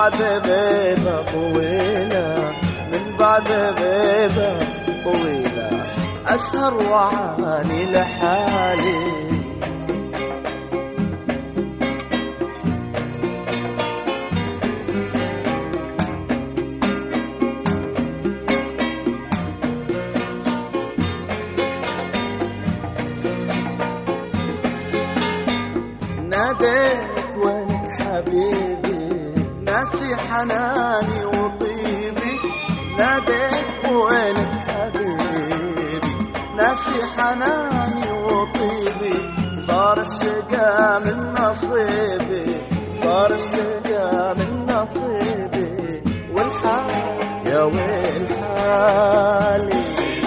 بعد غيبة طويلة، من بعد غيبة طويلة أسهر وعاني لحالي. ناديت وينك حبيبي، ناسي حناني وطيبي. ناديت وينك حبيبي، ناسي حناني وطيبي. صار الشقا من نصيبي، صار الشقا من نصيبي. والحال يا ويل حالي.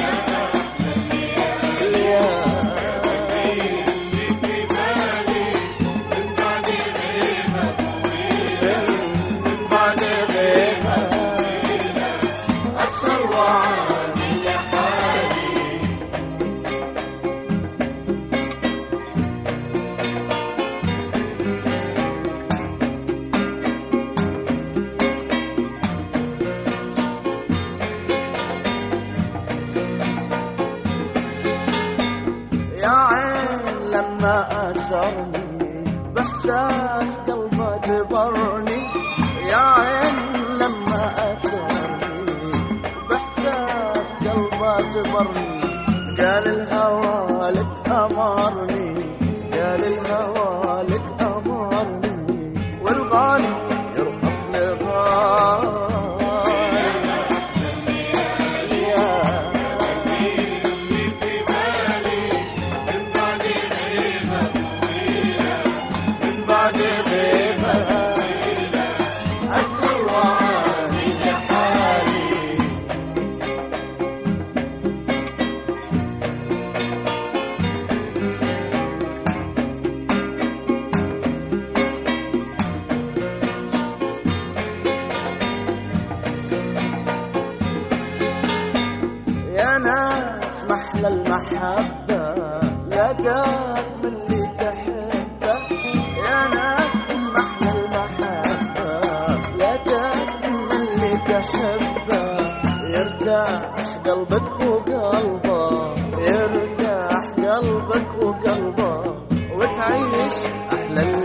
لما أسرني بإحساس قلبه جبرني. يا عين لما أسرني بإحساس قلبه جبرني. قال الهوى لك أمرني، قال الهوى لك أمرني. والغالي يرخص لغالي. يا ناس محلى المحبة لا جات من اللي تحبه. يا ناس محلى المحبة لا جات من اللي تحبه. يرتاح قلبك وقلبه، يرتاح قلبك وقلبه، وتعيش أحلى